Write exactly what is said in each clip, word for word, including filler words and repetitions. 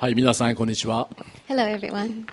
はい、皆さんこんにちは。 Hello, everyone.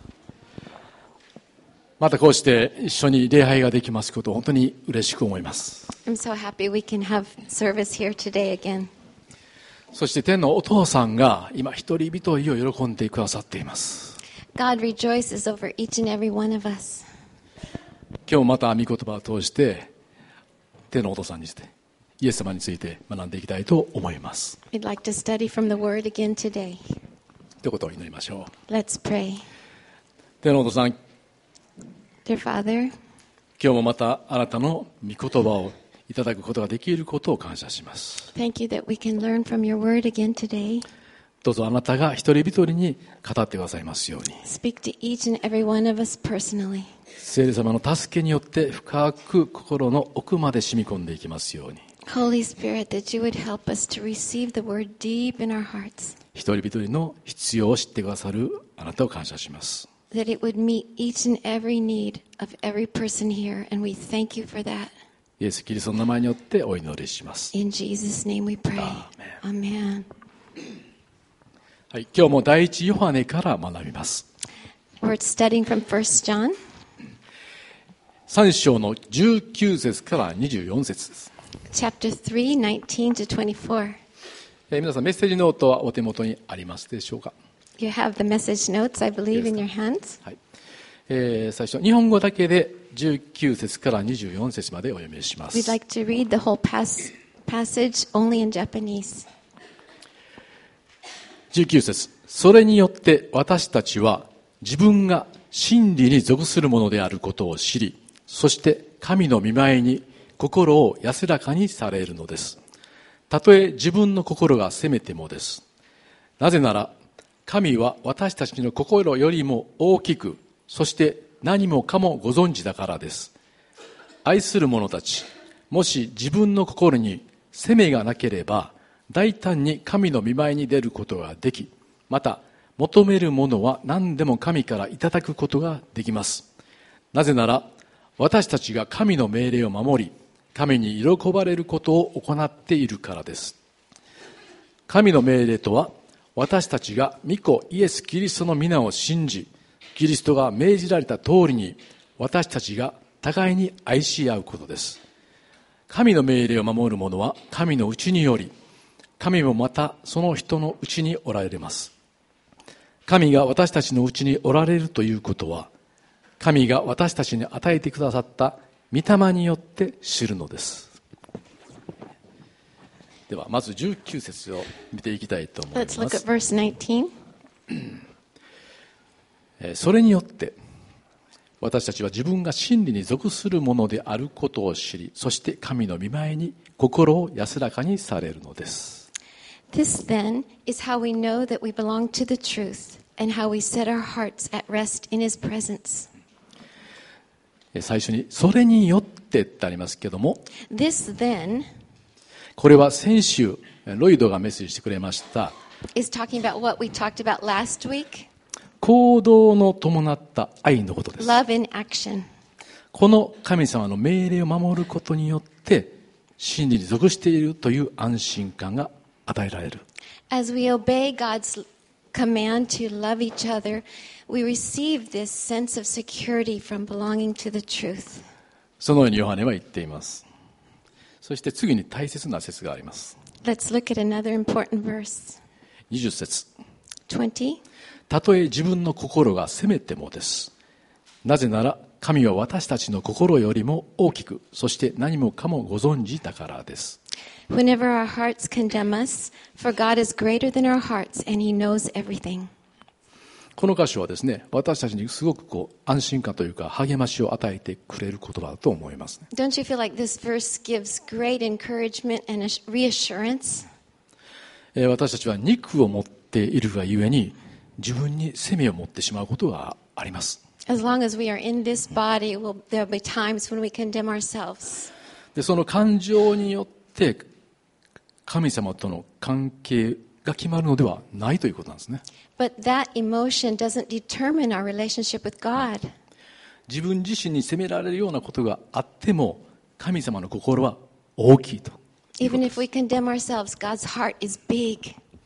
またこうして一緒に礼拝ができますことを本当に嬉しく思います。 I'm so happy we can have service here today again. そして天のお父さんが今一人一人を喜んでくださっています。 God rejoices over each and every one of us. 今日また御言葉を通して天のお父さんにしてイエス様について学んでいきたいと思います。 We'd like to study from the Word again today. ということを祈りましょう。 Let's pray. 天のお父さん、 Dear Father, 今日もまたあなたの御言葉をいただくことができることを感謝します。 thank you that we can learn from your Word again today. どうぞあなたが一人一人に語ってくださいますように。 Speak to each and every one of us personally. 聖霊様の助けによって深く心の奥まで染み込んでいきますように。 Holy Spirit, that you would help us to receive the Word deep in our hearts. 一人一人の必要を知ってくださるあなたを感謝します。 That it would meet each and every need of every person here, and we thank you for that. イエス・キリストの名前によってお祈りします。 In Jesus' name we pray. Amen. はい、今日も第一ヨハネから学びます。 We're studying from First John. さん章のじゅうきゅう節からにじゅうよん節です。 Chapter three, nineteen to twenty-four. えー皆さんメッセージノートはお手元にありますでしょうか。 You have the message notes, I believe, in your hands. はい、えー最初日本語だけでじゅうきゅう節からにじゅうよん節までお読みします。 We'd like to read the whole pas- passage only in Japanese. じゅうきゅう節、それによって私たちは自分が真理に属するものであることを知り、そして神の御前に心を安らかにされるのです。たとえ自分の心が責めてもです。なぜなら神は私たちの心よりも大きく、そして何もかもご存知だからです。愛する者たち、もし自分の心に責めがなければ大胆に神の御前に出ることができ、また求めるものは何でも神からいただくことができます。なぜなら私たちが神の命令を守り、神に喜ばれることを行っているからです。神の命令とは、私たちが御子イエス・キリストの皆を信じ、キリストが命じられた通りに私たちが互いに愛し合うことです。神の命令を守る者は神のうちにより、神もまたその人のうちにおられます。神が私たちのうちにおられるということは、神が私たちに与えてくださった御霊によって知るのです。ではまずじゅうきゅう節を見ていきたいと思います。 Let's look at verse nineteen. それによって私たちは自分が真理に属するものであることを知り、そして神の御前に心を安らかにされるのです。 This then is how we know that we belong to the truth, and how we set our hearts at rest in His presence. 最初にそれによってってありますけども、 This then これは先週ロイドがメッセージしてくれました is talking about what we talked about last week. 行動の伴った愛のことです。 Love in action. この神様の命令を守ることによって真理に属しているという安心感が与えられる。 As we obey God's command to love each other, we receive this sense of security from belonging to the truth. そのようにヨハネは言っています。そして次に大切な説があります。 Let's look at another important verse. にじゅう節、 twenty. たとえ自分の心が責めてもです。なぜなら神は私たちの心よりも大きく、そして何もかもご存知だからです。 Whenever our hearts condemn us, for God is greater than our hearts, and He knows everything. この箇所はですね、私たちにすごくこう安心感というか励ましを与えてくれる言葉だと思いますね。 Don't you feel like this verse gives great encouragement and reassurance? えー私たちは肉を持っているがゆえに自分に責めを持ってしまうことがあります。 As long as we are in this body, will there will be times when we condemn ourselves. で、その感情によって神様との関係が決まるのではないということなんですね。 But that emotion doesn't determine our relationship with God. 自分自身に責められるようなことがあっても神様の心は大きいと。 Even if we condemn ourselves, God's heart is big.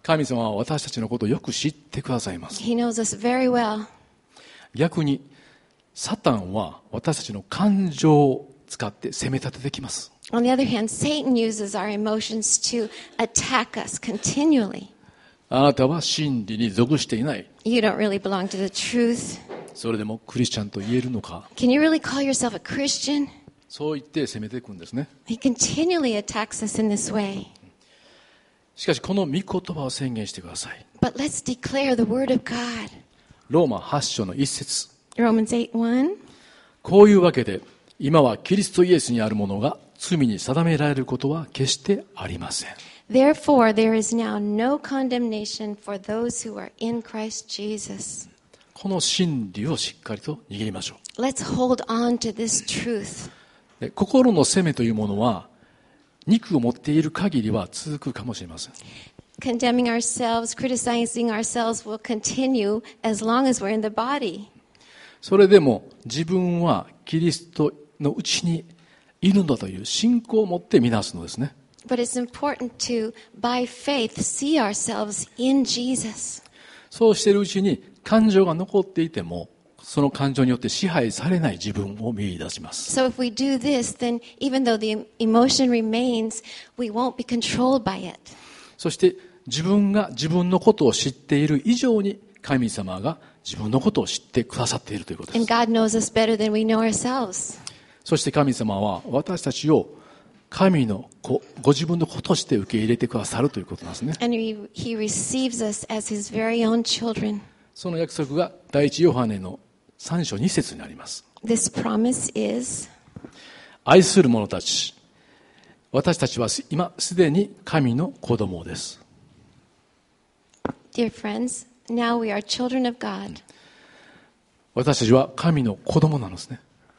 神様は私たちのことをよく知ってくださいます。 He knows us very well. 逆にサタンは私たちの感情を使って責め立ててきます。 On the other hand, Satan uses our emotions to attack us continually. あなたは真理に属していない。 You don't really belong to the truth. それでもクリスチャンと言えるのか。 Can you really call yourself a Christian? そう言って責めていくんですね。 He continually attacks us in this way. しかしこの御言葉を宣言してください。 But let's declare the word of God. ローマはち章の一節。 Romans eight one. こういうわけで今はキリストイエスにあるものが罪に定められることは決してありません。 Therefore, there is now no condemnation for those who are in Christ Jesus. この真理をしっかりと握りましょ Let's hold on to this truth. う。で、心の責めというものは肉を持っている限りは続くかもしれません。 Condemning ourselves, criticizing ourselves will continue as long as we're in the body. それでも自分はキリストのうちにいるのだという信仰を持って見なすのですね。 But it's important to, by faith, see ourselves in Jesus. そうしているうちに感情が残っていてもその感情によって支配されない自分を見出します。 So if we do this, then even though the emotion remains, we won't be controlled by it. そして自分が自分のことを知っている以上に神様が自分のことを知ってくださっているということで And す。 God knows us better than we know ourselves. そして神様は私たちを神の子、ご自分の子として受け入れてくださるということなんですね。 And he, he receives us as his very own children. その約束が第一ヨハネのさん章に節にあります。 This promise is, 愛する者たち、私たちは今すでに神の子供です。 Dear friends, now we are children of God. 私たちは神の子供なんですね。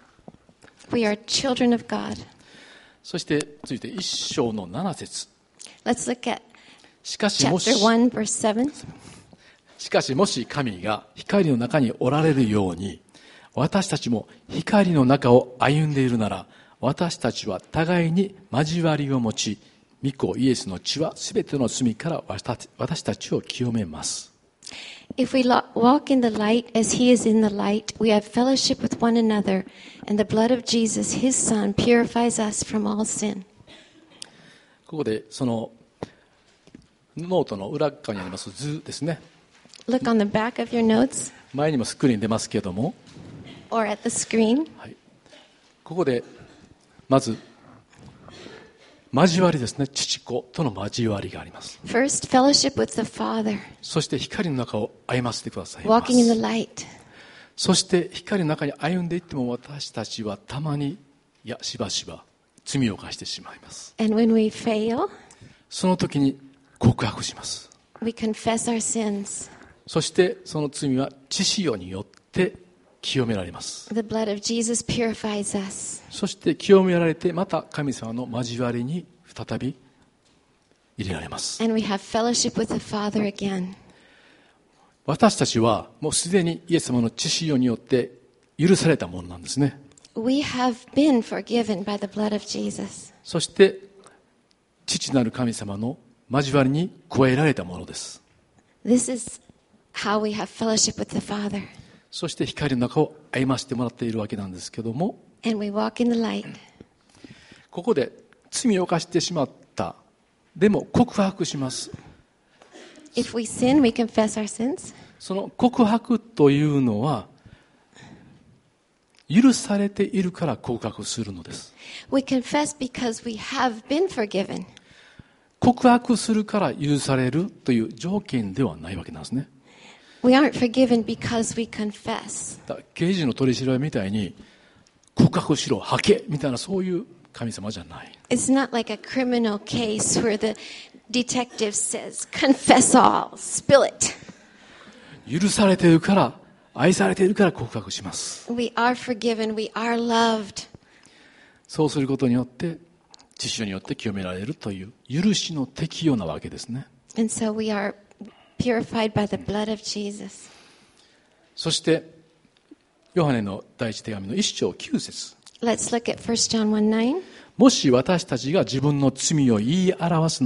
We are children of God. そして続いて一章の七節。 Let's look at しかしもし chapter one, verse seven. しかしもし神が光の中におられるように私たちも光の中を歩んでいるなら私たちは互いに交わりを持ち御子イエスの血はすべての罪から私私たちを清めます。 If we lo- walk in the light as he is in the light, we have fellowship with one another, and the blood of Jesus, his son, purifies us from all sin. ここでそのノートの裏側にあります図ですね。 Look on the back of your notes 前にもスクリーン出ますけれども、 or at the screen. はい、ここでまず交わりですね。父子との交わりがあります。 First, fellowship with the Father, そして光の中を歩ませてくださいます。 walking in the light. そして光の中に歩んでいっても私たちはたまにいやしばしば罪を犯してしまいます。 And when we fail, その時に告白します。 we confess our sins. そしてその罪は血潮によって清められます。 The blood of Jesus purifies us. そして清められてまた神様の交わりに再び入れられます。 And we have fellowship with the Father again. 私たちはもうすでにイエス様の血潮によって許されたものなんですね。 We have been forgiven by the blood of Jesus. そして父なる神様の交わりに加えられたものです。 This is how we have fellowship with the Father. そして光の中を歩ませてもらっているわけなんですけども、 And we walk in the light. ここで罪を犯してしまった。でも告白します。 If we sin, we confess our sins. その告白というのは許されているから告白するのです。 We confess because we have been forgiven. 告白するから許されるという条件ではないわけなんですね。 We aren't forgiven because we confess. だから刑事の取り調べみたいに告白しろ、吐けみたいなそういう神様じゃない。 It's not like a criminal case where the detective says, confess all, spill it. 許されているから愛されているから告白します。 We are forgiven. We are loved. そうすることによって血潮によって清められるという許しの適用なわけですね。 And so we are purified by the blood of Jesus. そしてヨハネの第一手紙の一章九節。 Let's look at First John one nine. もし私たちが自分の罪を言い表すなら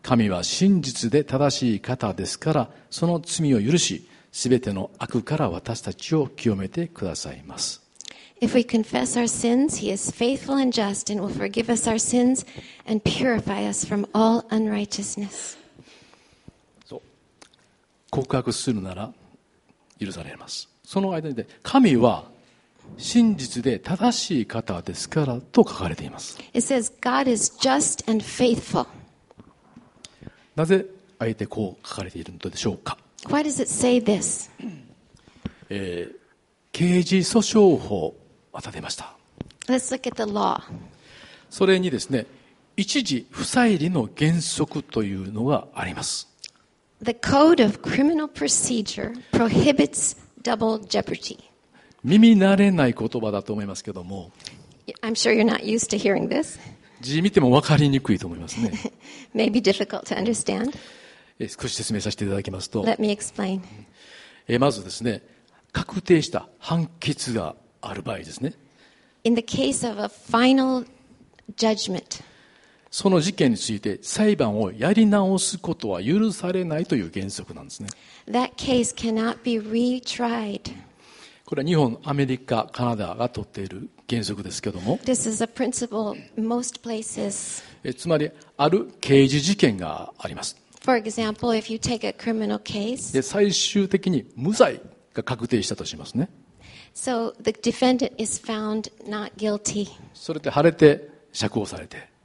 神は真実で正しい方ですから、その罪を許し、すべての悪から私たちを清めてくださいます。 If we confess our sins, he is faithful and just and will forgive us our sins and purify us from all unrighteousness. そう。告白するなら許されます。その間で、神は真実で正しい方ですからと書かれています。 It says God is just and faithful. なぜあえてこう書かれているのでしょうか。 Why does it say this? えー、刑事訴訟法が立てました。 Let's look at the law. それにですね、一時不再理の原則というのがあります。 The Code of Criminal Procedure prohibits double jeopardy. 耳慣れない言葉だと思いますけども、 I'm sure you're not used to hearing this. 字見ても分かりにくいと思いますね。 Maybe difficult to understand. え少し説明させていただきますと、 Let me explain. えまずですね、確定した判決がある場合ですね、 In the case of a final judgment, その事件について裁判をやり直すことは許されないという原則なんですね。 that case cannot be retried. これは日本、アメリカ、カナダが取っている原則ですけども、 This is a principle in most places. えつまりある刑事事件があります。 For example, if you take a criminal case, で最終的に無罪が確定したとしますね。 so the defendant is found not guilty. それで晴れて釈放されて、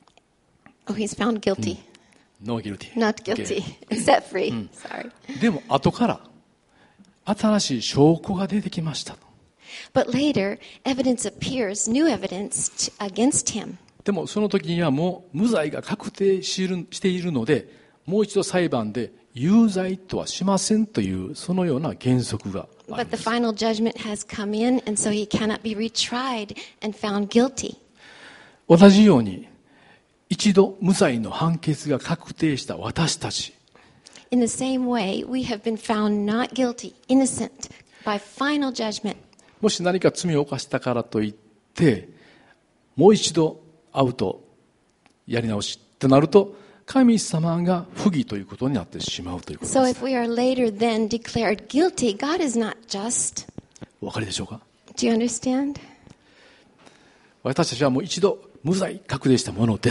Oh, he's found guilty. ノーギルティ Not guilty. Set free. Sorry. でも後から新しい証拠が出てきました。 But later, evidence appears, new evidence t- against him. でもその時にはもう無罪が確定しるしているので、もう一度裁判で有罪とはしませんというそのような原則があり But ま the す。 final judgment has come in, and so he cannot be retried and found guilty. 同じように一度無罪の判決が確定した私たち、 In the same way, we have been found not guilty, innocent, by final judgment. もし何か罪を犯したからといってもう一度会うとやり直しとなると、神様が不義ということになってしまうということ So です。 if we are later then declared guilty, God is not just. お分かりでしょうか。 Do you understand? 私たちはもう一度無罪確定したものです。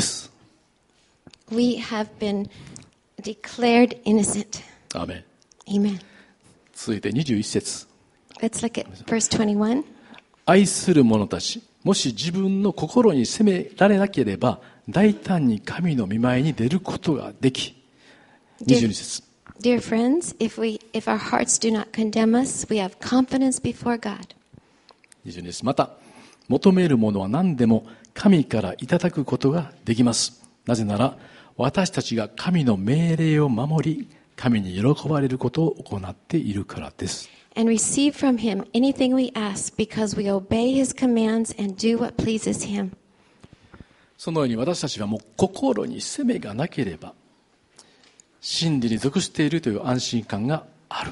We have been declared innocent. アーメン。 Amen. 続いてにじゅういっ節。 Let's look at verse twenty-one. 愛する者たち、もし自分の心に責められなければ大胆に神の御前に出ることができ。にじゅうに節。 Dear friends, if we if our hearts do not condemn us, we have confidence before God. にじゅうに節。また求めるものは何でも神からいただくことができます。なぜなら私たちが神の命令を守り、神に喜ばれることを行っているからです。 And receive from him anything we ask because we obey his commands and do what pleases him. そのように私たちはもう心に責めがなければ真理に属しているという安心感がある。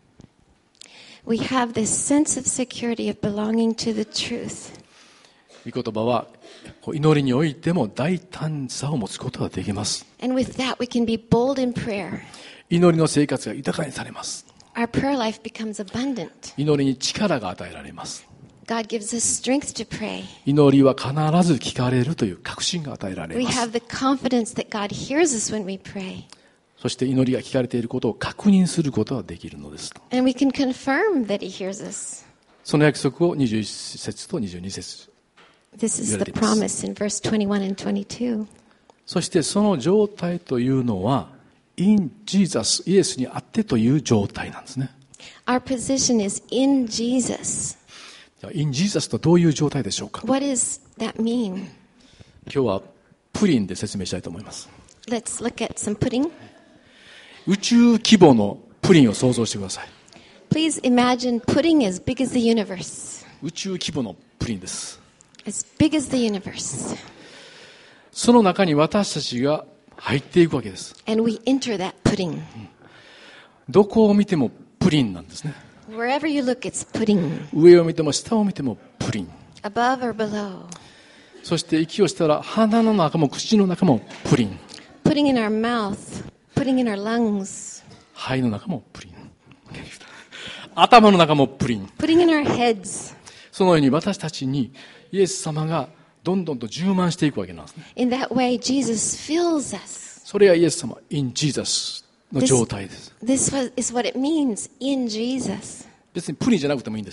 We have this sense of security of belonging to the truth. 御言葉はこう祈りにおいても大胆さを持つことができます。 And with that, we can be bold in prayer. 祈りの生活が豊かにされます。 Our prayer life becomes abundant. 祈りに力が与えられます。 God gives us strength to pray. 祈りは必ず聞かれるという確信が与えられ We ます。 have the confidence that God hears us when we pray. そして祈りが聞かれていることを確認することができるのです。 And we can confirm that he hears us. その約束をにじゅういっ節とにじゅうに節。 This is the promise in verse twenty-one and twenty-two. そしてその状態というのは in Jesus イエスにあってという状態なんですね。 Our position is in Jesus. in Jesus とどういう状態でしょうか。 What does that mean? 今日はプリンで説明したいと思います。 Let's look at some pudding. 宇宙規模のプリンを想像してください。 Please imagine pudding as big as the universe. 宇宙規模のプリンです。 As big as the universe. その中に私たちが入っていくわけです。 And we enter that pudding. どこを見てもプリンなんですね。 Wherever you look, it's pudding. 上を見ても下を見てもプリン。 Above or below. そして息をしたら鼻の中も口の中もプリン。 Put putting in our mouth, putting in our lungs, 肺の中もプリン。頭の中もプリン。 putting in our heads. そのように私たちにイエス様がどんどんと充満していくわけなんですね。 In that way, Jesus fills us. それがイエス様、in Jesus の状態です。 This was, is what it means, in Jesus. 別にプリンじゃなくてもいいんです。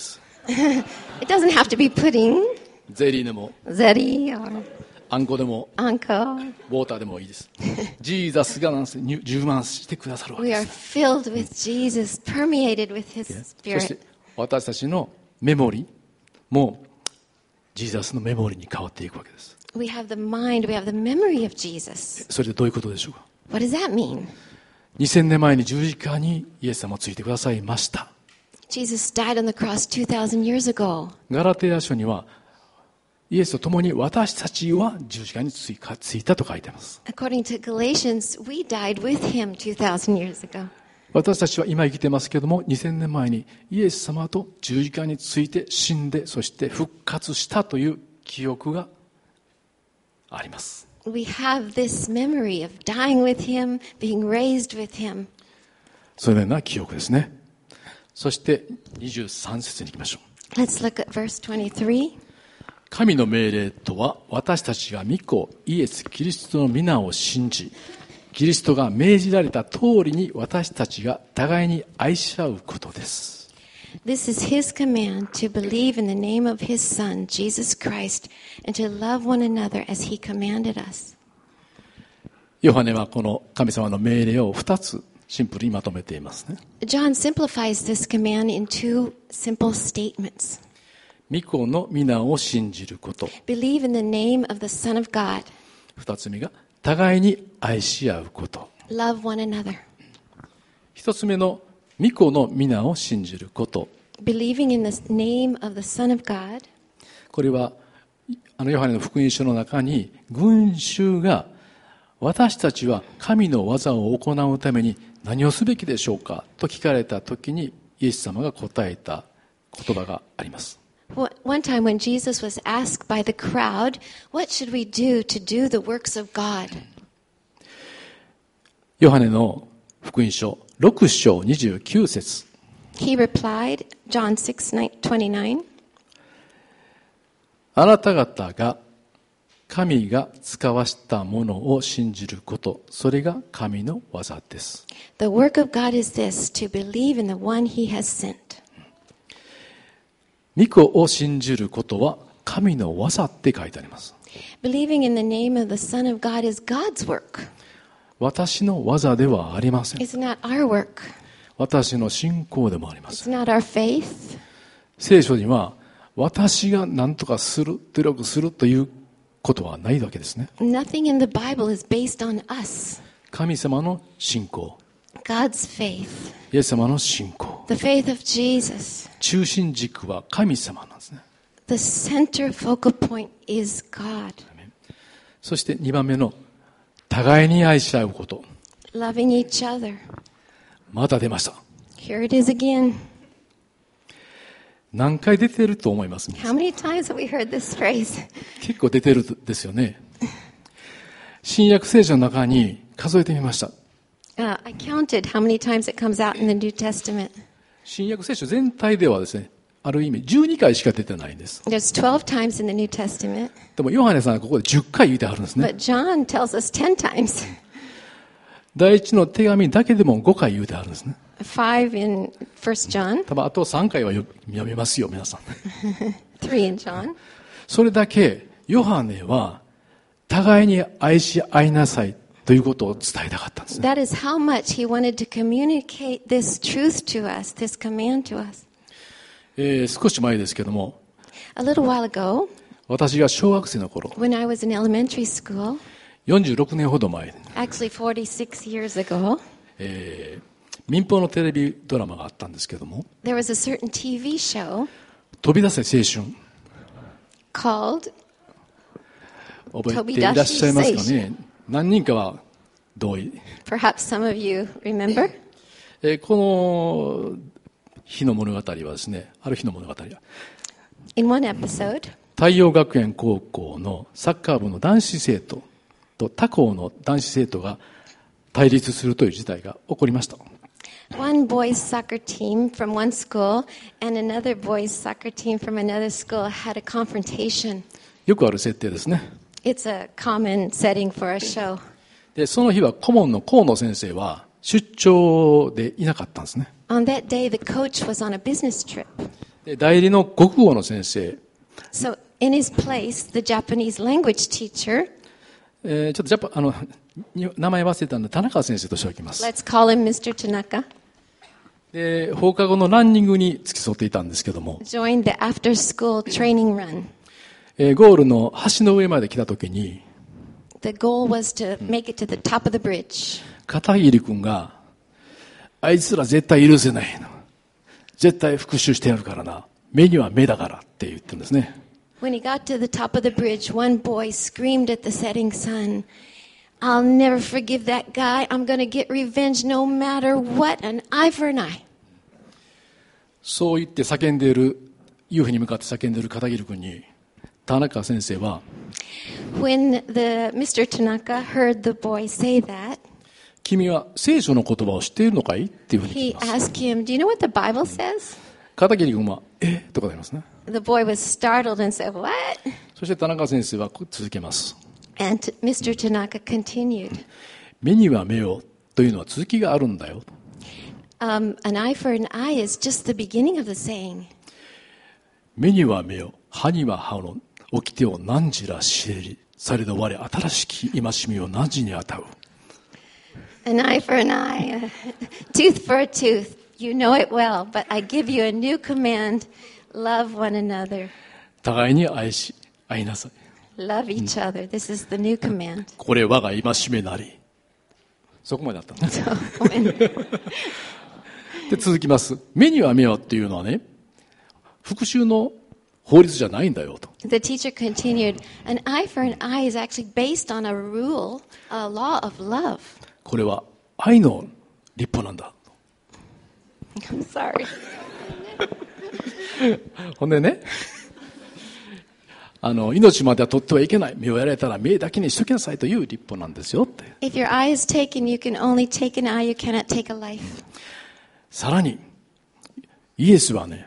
It doesn't have to be pudding, ゼリーでも、 zeri, or あんこでも、 anko. ウォーターでもいいです。ジーザスがなんせ充満してくださるわけ We で are す。 filled with Jesus, permeated with His そし Spirit. て私たちのメモリもジーザスのメモリに変わっていくわけです。 We have the mind, we have the memory of Jesus. それでどういうことでしょうか。 What does that mean? にせんねんまえに十字架にイエス様をついてくださいました。 Jesus died on the cross two thousand years ago. ガラテヤ書にはイエスと共に私たちは十字架についかついたと書いています。 According to Galatians, we died with Him two thousand years ago. 私たちは今生きてますけどもにせんねんまえにイエス様と十字架について死んでそして復活したという記憶があります。 We have this memory of dying with Him, being raised with Him. そのような記憶ですね。そしてにじゅうさん節に行きましょう。 Let's look at verse twenty-three. 神の命令とは私たちが御子イエス・キリストの皆を信じキリストが命じられた通りに私たちが互いに愛し合うことです。 This is His command to believe in the name of His Son, Jesus Christ, and to love one another as He commanded us. ヨハネはこの神様の命令をふたつシンプルにまとめていますね。 John simplifies this command in two simple statements. 御子の皆を信じること。 Believe in the name of the Son of God. 二つ目が互いに愛し合うこと。 Love one another. 一つ目の御子の皆を信じること。 Believing in the name of the Son of God. これはあのヨハネの福音書の中に群衆が私たちは神の技を行うために何をすべきでしょうかと聞かれたときにイエス様が答えた言葉があります。 One time when Jesus was asked by the crowd, what should we do to do the works of God? ヨハネの福音書ろく章にじゅうきゅう節 He replied, John six twenty-nine, あなた方が神が使わしたものを信じること、それが神の技です。 The work of God is this, to believe in the one He has sent. 御子を信じることは神の技って書いてあります。 Believing in the name of the Son of God is God's work. 私の技ではありません。 It's not our work. 私の信仰でもありませ It's ん。 not our faith. 聖書には私が何とかする、努力するということはないわけですね。 Nothing in the Bible is based on us. 神様の信仰、 God's faith. イエス様の信仰、 The faith of Jesus. 中心軸は神様なんですね。 The center focal point is God. そしてにばんめの互いに愛し合うこと。 Loving each other. また出ました。 Here it is again. 何回出てると思います？ How many times have we heard this phrase? 結構出てるですよね。新約聖書の中に数えてみました。 Uh, I counted how many times it comes out in the New Testament. 新約聖書全体ではですね、ある意味じゅうにかいしか出てないんです。 There's twelve times in the New Testament, でもヨハネさんはここでじゅっかい言ってはるんですね。 but John tells us ten times. 第一の手紙だけでもごかい言うてはるんですね。 Five in First John, 多分あとさんかいは読みますよ、皆さん。 three in John. それだけヨハネは互いに愛し合いなさいということを伝えたかったんですね。 That is how much he wanted to communicate this truth to us, this command to us. えー少し前ですけども、 A little while ago, 私が小学生の頃、 when I was in elementary school, よんじゅうろくねんほど前、 actually forty-six years ago, えー民放のテレビドラマがあったんですけども、 there was a certain T V show 飛び出せ青春、 called 覚えていらっしゃいますかね。何人かは同意。 Perhaps some of you remember. えーこの日の物語はですね、ある日の物語は In one episode, 太陽学園高校のサッカー部の男子生徒と他校の男子生徒が対立するという事態が起こりました。 One boys' soccer team from one school and another boys' soccer team from another school had a confrontation. よくある設定ですね。 It's a common setting for a show. で、その日は顧問の河野先生は出張でいなかったんですね。 On that day, the coach was on a business trip. で、代理の国語の先生、 So, in his place, the Japanese language teacher, えーちょっとジャパあのに名前忘れたので田中先生としておきます。 let's call him Mister Tanaka, で、放課後のランニングに付き添っていたんですけども、 joined the after-school training run. えーゴールの橋の上まで来た時に、 The goal was to make it to the top of the bridge. 片桐君が、あいつら絶対許せないの。絶対復讐してやるからな。目には目だからって言ってるんですね。 When he got to the top of the bridge, one boy screamed at the setting sun, I'll never forgive that guy. I'm going to get revenge no matter what, an eye for an eye. そう言って叫んでいる、夕日に向かって叫んでいる片桐君に、田中先生は、 When the Mister Tanaka heard the boy say that, 君は聖書の言葉を知っているのかいっていうふうに聞 he きます。 asked him, Do you know what the Bible says? 片桐君は、えとか言いますね。 The boy was startled and said, What? そして田中先生は続けます。 And Mister Tanaka continued, 目には目をというのは続きがあるんだよ。 um, An eye for an eye is just the beginning of the saying. 目には目を、歯には歯の掟を何時ら知れり。されど我新しき戒めを何時に与う。 An eye for an eye, a tooth for a tooth. You know it well, but I give you a new command. Love one another. 互いに愛し、愛なさい。 Love each other. This is the new command. これ我が戒めなり。そこまでだったね。 So when, で、続きます。目には目をっていうのはね、復讐の法律じゃないんだよと。 the teacher continued, an eye for an eye is actually based on a rule, a law of love. これは愛の立法なんだ。 I'm sorry. ほんでね、あの、命までは取ってはいけない。目をやられたら目だけにしときなさいという立法なんですよって。 If your eye is taken, you can only take an eye. You cannot take a life. さらに、イエスはね、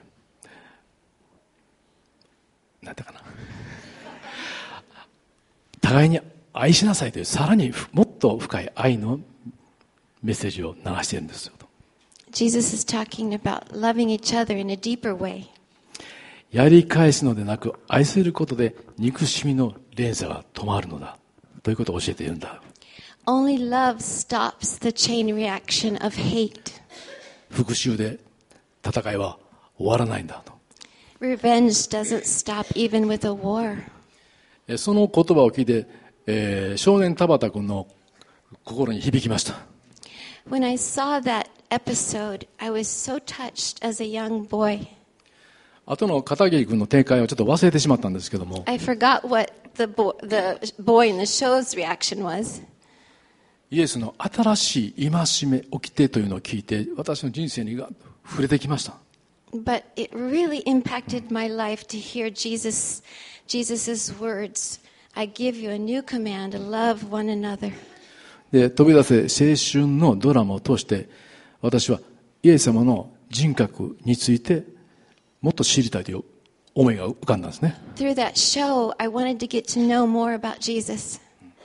なんてかな。互いに愛しなさいという、さらにもっと深い愛のメッセージを流しているんですよと。 Jesus is talking about loving each other in a deeper way. やり返すのでなく、愛することで憎しみの連鎖が止まるのだ。ということを教えているんだ。 Only love stops the chain reaction of hate. 復讐で戦いは終わらないんだと。 Revenge doesn't stop even with a war. えその言葉を聞いて、えー少年田畑君の心に響きました。 When I saw that episode, I was so touched as a young boy. 後の片桐君の展開をちょっと忘れてしまったんですけども、 I forgot what the, bo- the boy in the show's reaction was. イエスの新しい戒め、掟というのを聞いて、私の人生にが触れてきました。 But it really impacted my life to hear Jesus, Jesus's words. I give you a new command, love one another. で、飛び出せ青春のドラマを通して、私はイエス様の人格についてもっと知りたいという思いが浮かんだんですね。 Through that show, I wanted to get to know more about Jesus.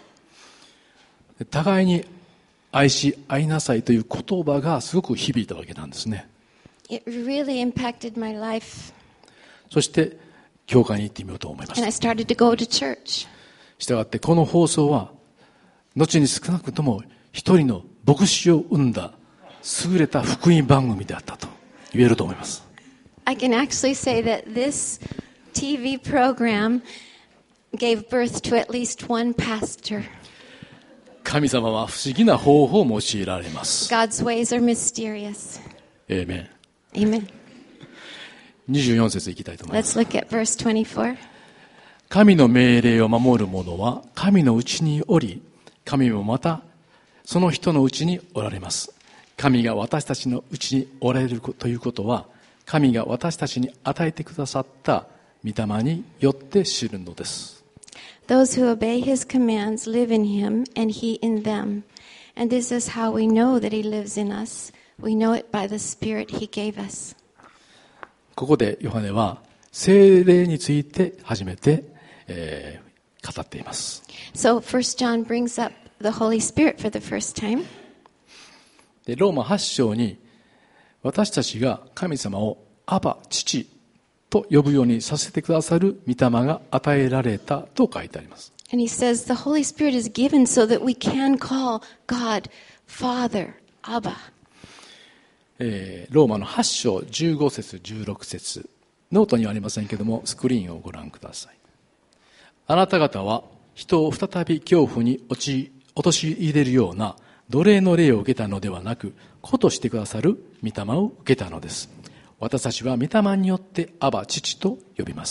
互いに愛し愛なさいという言葉がすごく響いたわけなんですね。 It really impacted my life. そして教会に行ってみようと思いまし And I た。 started to go to church. したがってこの放送は後に少なくとも一人の牧師を生んだ優れた福音番組であったと言えると思います。 I can actually say that this T V program gave birth to at least one pastor. 神様は不思議な方法を用いられます。 God's ways are mysterious. エーメン。 Amen. にじゅうよん節いきたいと思います。 Let's look at verse twenty-four. 神の命令を守る者は神のうちにおり、神もまたその人のうちにおられます。神が私たちのうちにおられるということは、神が私たちに与えてくださった御霊によって知るのです。 Those who obey his commands live in him, and he in them. And this is how we know that He lives in us. We know it by the Spirit He gave us. ここでヨハネは聖霊について初めて、えー、語っています。 So First John brings up the Holy Spirit for the first time. でローマはち章に私たちが神様をアバ父と呼ぶようにさせてくださる御霊が与えられたと書いてあります。 And he says the Holy Spirit is given so that we can call God Father, Abba. えー、ローマのはち章じゅうご節じゅうろく節、ノートにはありませんけどもスクリーンをご覧ください。あなた方は人を再び恐怖に陥陥れるような奴隷の霊を受けたのではなく、子としてくださる御霊を受けたのです。私たちは御霊によってアバ父と呼びます。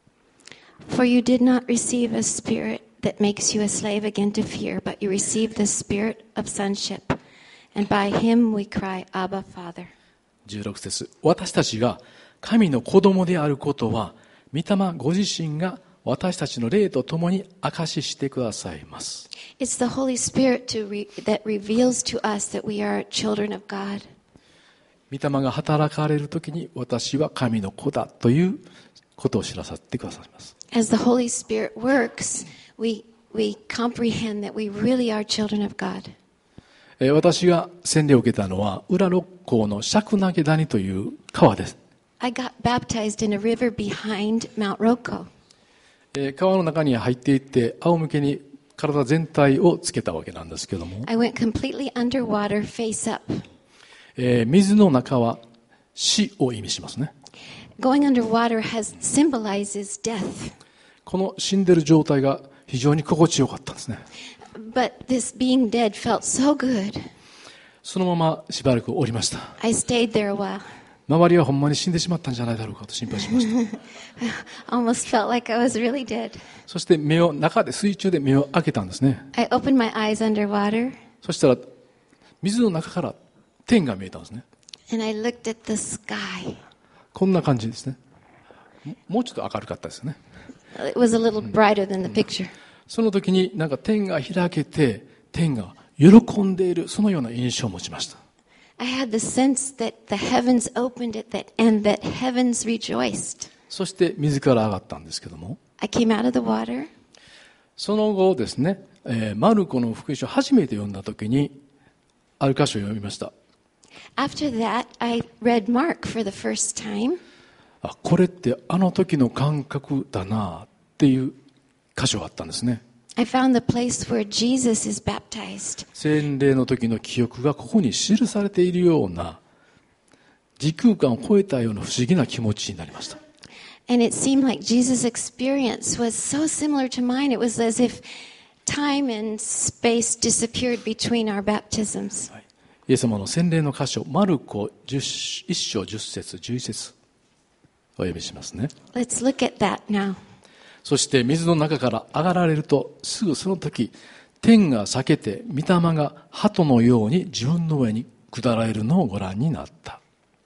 For you did not receive a spirit that makes you a slave again to fear, but you received the spirit of sonship, and by him we cry, Abba, Father. じゅうろく節、私たちが神の子供であることは、御霊ご自身が私たちの霊とともに証ししてくださいます。 It's the Holy Spirit to re- that reveals to us that we are children of God. 御霊が働かれるときに私は神の子だということを知らさせてくださいます。 As the Holy Spirit works, we, we comprehend that we really are children of God. 私が洗礼を受けたのは裏六甲の釈投谷という川です。 I got baptized in a river behind Mount Roko. 川の中に入っていって仰向けに体全体をつけたわけなんですけども、 I went completely underwater, face up. えー、水の中は死を意味しますね。 Going underwater has symbolizes death. この死んでる状態が非常に心地よかったんですね。 But this being dead felt so good. そのまましばらくおりました。 I stayed there a while. 周りはほんまに死んでしまったんじゃないだろうかと心配しました。 Almost felt like I was really dead. そして目を中で水中で目を開けたんですね。 I opened my eyes underwater. そしたら水の中から天が見えたんですね。 And I looked at the sky. こんな感じですね。もうちょっと明るかったですね。 It was a little brighter than the picture. その時になんか天が開けて天が喜んでいる、そのような印象を持ちました。 I had the sense that the heavens opened it that, and that heavens rejoiced. そして水から上がったんですけども、 I came out of the water. その後ですね、えー、マルコの福音書を初めて読んだ時にある箇所を読みました。 After that, I read Mark for the first time. あ、これってあの時の感覚だなっていう箇所があったんですね。 I found the place where Jesus is baptized. 洗礼の時の記憶がここに記されているような、時空間を超えたような不思議な気持ちになりました。 And it seemed like Jesus' experience was so similar to mine. It was as if time and space disappeared between our baptisms. イエス様の洗礼の箇所、マルコいっ章じゅっ節じゅういち節お読みしますね。 Let's look at that now. そして水の中から上がられると、すぐその時、天が裂けて、御霊が鳩のように自分の上に下られるのをご覧になった。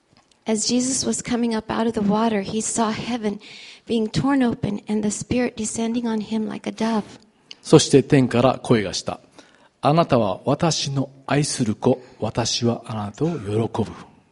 As Jesus was coming up out of the water, he saw heaven being torn open and the Spirit descending on him like a dove. そして天から声がした。あなたは私の愛する子、私はあなたを喜ぶ。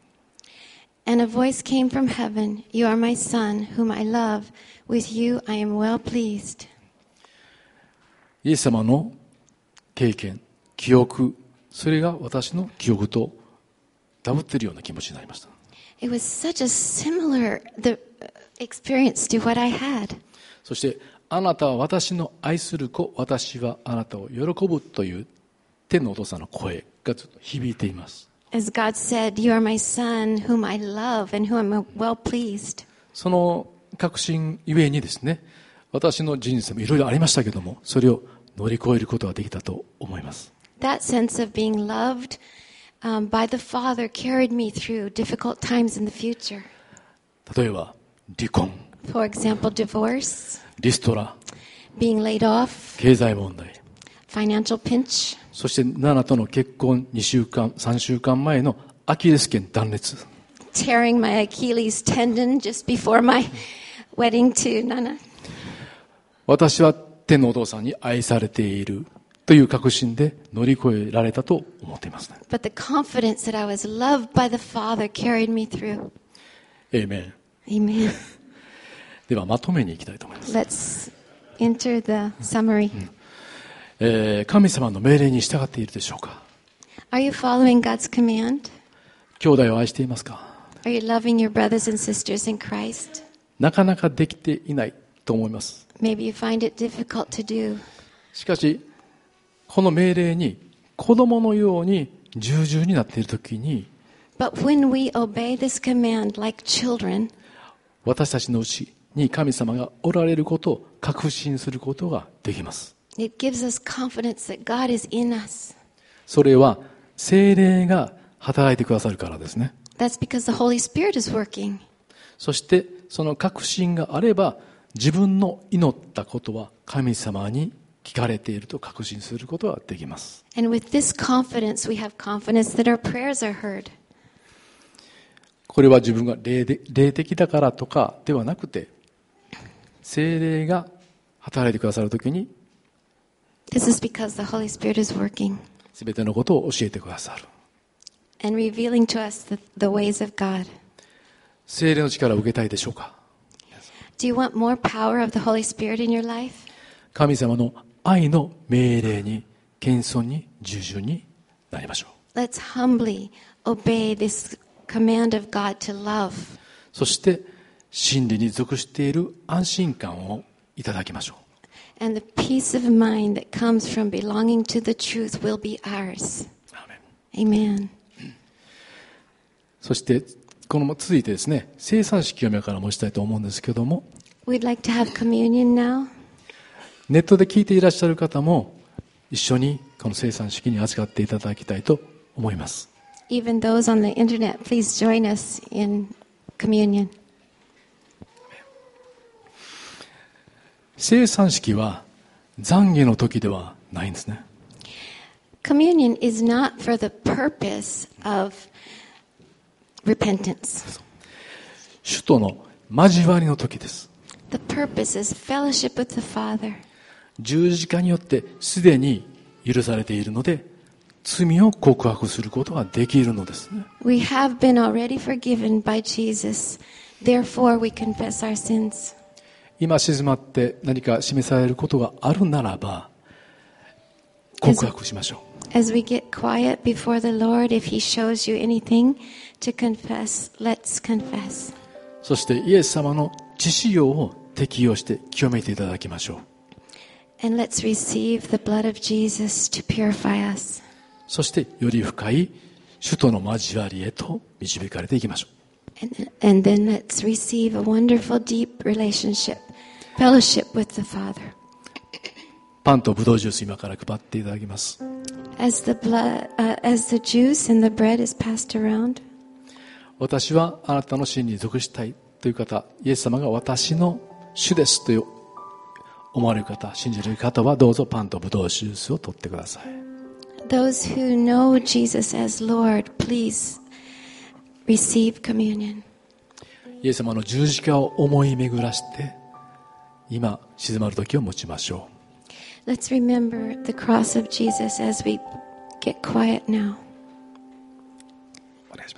And a voice came from heaven, You are my son, whom I love. With you I am well pleased. イエス様の経験、記憶、それが私の記憶とダブっているような気持ちになりました。 It was such a similar the experience to what I had. そしてあなたは私の愛する子、私はあなたを喜ぶという天のお父さんの声がずっと響いています。 As God said, You are my son, whom I love and whom I'm well pleased. その確信ゆえにですね、私の人生もいろいろありましたけども、それを乗り越えることができたと思います。 That sense of being loved um, by the Father carried me through difficult times in the future. 例えば離婚、 For example, divorce, リストラ、 being laid off, 経済問題、 financial pinch, そしてナナとの結婚にしゅうかん、さんしゅうかんまえのアキレス腱断裂。 tearing my Achilles tendon just before my wedding to Nana. 私は天のお父さんに愛されている。 という確信で乗り越えられたと思っていますね。 But the confidence that I was loved by the Father carried me through. エーメン。 Amen. ではまとめに行きたいと思います。 Let's enter the summary. えー神様の命令に従っているでしょうか？ Are you following God's command? 兄弟を愛していますか？ Are you loving your brothers and sisters in Christ? なかなかできていないと思います。 Maybe you find it difficult to do. しかしこの命令に子供のように従順になっているときに、 But when we obey this command like children, 私たちのうちに神様がおられることを確信することができます。 it gives us confidence that God is in us. それは聖霊が働いてくださるからですね。 That's because the Holy Spirit is working. そしてその確信があれば、自分の祈ったことは神様に聞かれていると確信することができます。 And with this confidence, we have confidence that our prayers are heard. これは自分が霊で霊的だからとかではなくて、聖霊が働いてくださるときに This is because the Holy Spirit is working 全てのことを教えてくださる。 and revealing to us the, the ways of God. 聖霊の力を受けたいでしょうか？ Do you want more power of the Holy Spirit in your life? 神様の愛の命令に謙遜に従順になりましょう。 Let's humbly obey this command of God to love. そして真理に属している安心感をいただきましょう。 And the peace of mind that comes from belonging to the truth will be ours. アーメン。 Amen. そしてこの続いてですね、聖餐式を今から申したいと思うんですけども、 We'd like to have communion now. ネットで聞いていらっしゃる方も一緒にこの聖餐式に預かっていただきたいと思います。 Even those on the internet, please join us in communion. 聖餐式は懺悔の時ではないんですね。 Communion is not for the purpose of repentance. 主との交わりの時です。 The purpose is fellowship with the Father. 十字架によってすでに許されているので、罪を告白することができるのですね。 We have been already forgiven by Jesus. Therefore, we confess our sins. 今静まって何か示されることがあるならば告白しましょう。 As we get quiet before the Lord, if He shows you anything to confess, let's confess. そしてイエス様の致死量を適用して清めていただきましょう。 And let's receive the blood of Jesus to purify us. そしてより深い主との交わりへと導かれていきましょう。 And, and then let's receive a wonderful, deep relationship, fellowship with the Father. パンとブドウジュース今から配っていただきます。 As the blood, uh, as the juice and the bread is passed around, 私はあなたの真に属したいという方、イエス様が私の主ですという思われる方、信じる方はどうぞパンとブドウジュースを取ってください。 those who know Jesus as Lord, please receive communion. イエス様の十字架を思い巡らして今静まる時を持ちましょう。 Let's remember the cross of Jesus as we get quiet now. お願いします。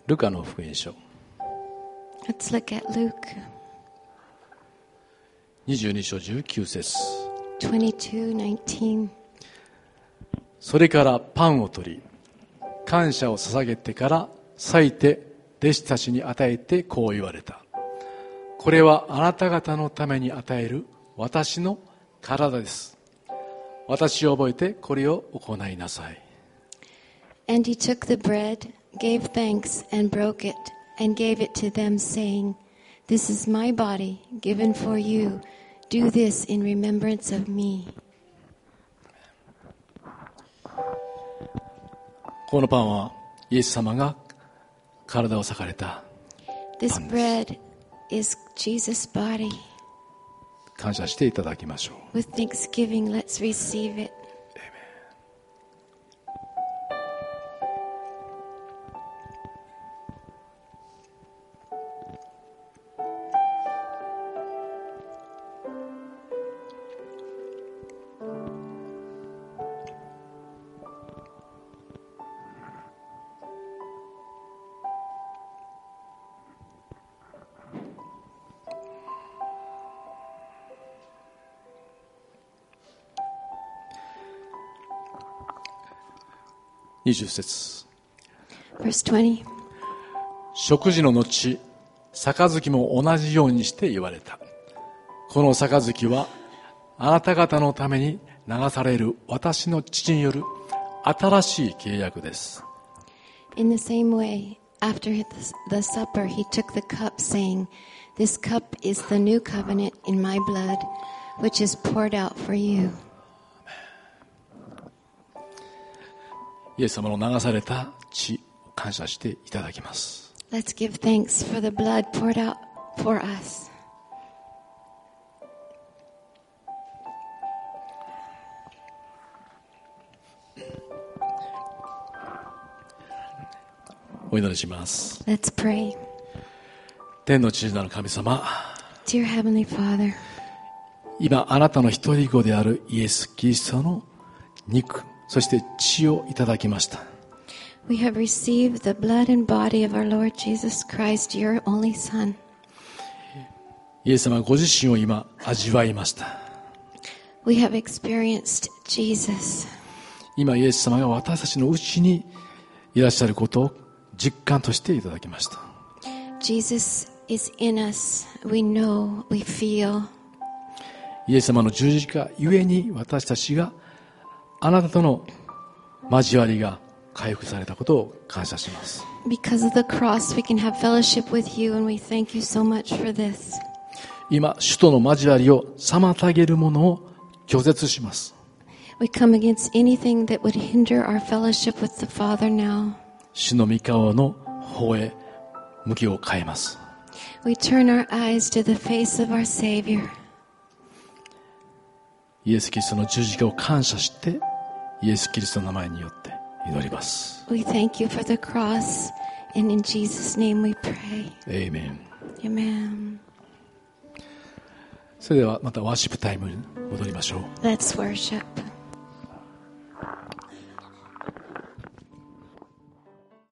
ルカの福音書 Let's look at Luke にじゅうに章じゅうきゅう節。 twenty-two nineteen. それからパンを取り、感謝を捧げてから裂いて弟子たちに与えてこう言われた。これはあなた方のために与える私の体です。私を覚えてこれを行いなさい。 And he took the bread, gave thanks, and broke it, and gave it to them, saying, This is my body, given for you. Do this in remembrance of me. このパンはイエス様が体を裂かれた This パンです。 bread is Jesus' body. 感謝していただきましょう。 With thanksgiving, let's receive it. にじゅう節。 Verse twenty. 食事の後、杯も同じようにして言われた。この杯はあなた方のために流される私の父による新しい契約です。 In the same way, after the the supper, he took the cup, saying, This cup is the new covenant in my blood, which is poured out for you. イエス様の流された血を感謝していただきます。 Let's give thanks for the blood poured out for us. お祈りします。 Let's pray. 天の父なる神様、 Dear Heavenly Father, 今あなたの一人子であるイエス・キリストの肉、そして血をいただきました。 we have received the blood and body of our Lord Jesus Christ, your only Son. イエス様ご自身を今味わいました。 We have experienced Jesus. 今イエス様が私たちのうちにいらっしゃることを実感としていただきました。 Jesus is in us. We know, we feel. イエス様の十字架ゆえに私たちがあなたとの交わりが回復されたことを感謝します。 Because of the cross, we can have fellowship with you, and we thank you so much for this. 今主との交わりを妨げるものを拒絶します。 We come against anything that would hinder our fellowship with the Father now. 主の御顔の方へ向きを変えます。 We turn our eyes to the face of our Savior. イエス・キリストの十字架を感謝してイエス・キリストの名前によって祈ります。 We thank you for the cross, and in Jesus' name we pray. エイメン。 Amen. それではまたワーシップタイムに戻りましょう。 Let's worship.